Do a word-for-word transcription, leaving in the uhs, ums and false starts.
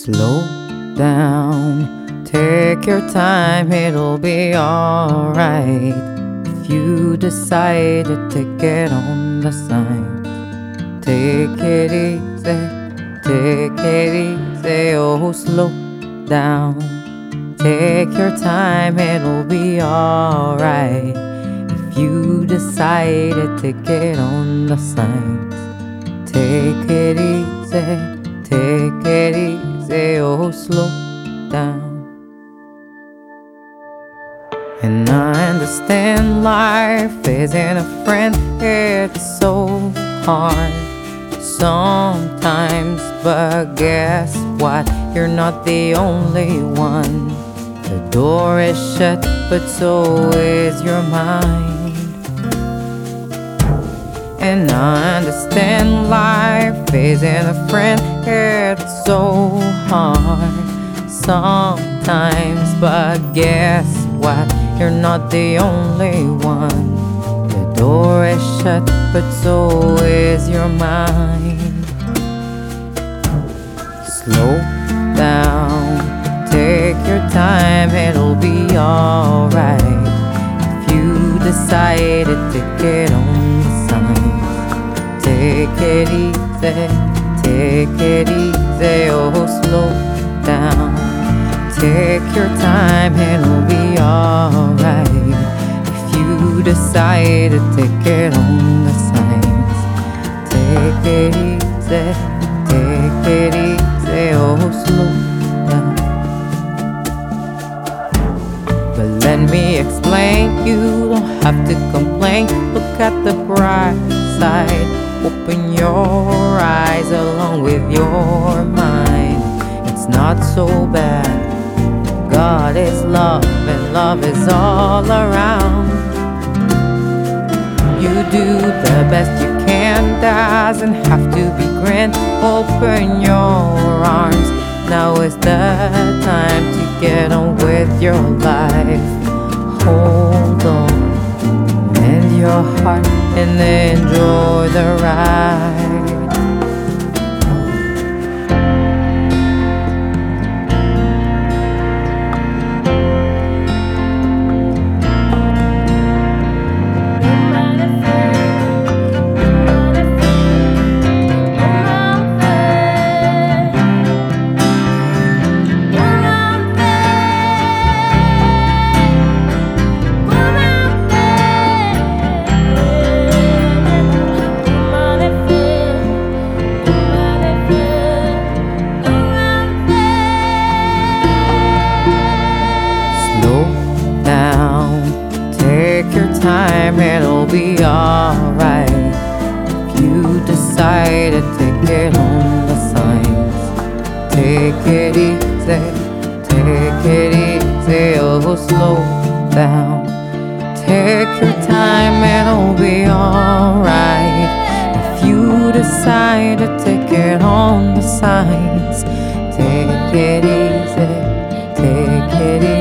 Slow down, take your time, it'll be alright. If you decided to get on the sign, take it easy, take it easy, oh slow down. Take your time, it'll be alright. If you decided to get on the signs, take it easy. Take it easy, oh slow down. And I understand life isn't a friend, it's so hard sometimes. But guess what, you're not the only one. The door is shut, but so is your mind. And I understand life isn't a friend, it's so hard sometimes. But guess what, you're not the only one. The door is shut, but so is your mind. Slow down, take your time, it'll be alright. If you decided to get on the signs, take it easy, take it easy, oh slow down. Take your time, it'll be alright. If you decided to get on the signs, take it easy, take it easy, oh slow down. But let me explain, you don't have to complain. Look at the bright side. Open your eyes along with your mind. It's not so bad. God is love and love is all around. You do the best you can, doesn't have to be grand. Open your arms, now is the time to get on with your life. Hold on, mend your heart and enjoy the ride. Take your time, it'll be alright. If you decided to get on the signs, take it easy, take it easy, oh slow down. Take your time, it'll be alright. If you decided to get on the signs, take it easy, take it easy.